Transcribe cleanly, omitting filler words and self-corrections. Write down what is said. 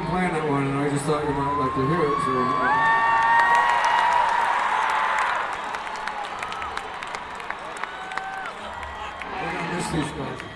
wasn't playing that one, and I just thought you might like to hear it. So, we're gonna miss these guys.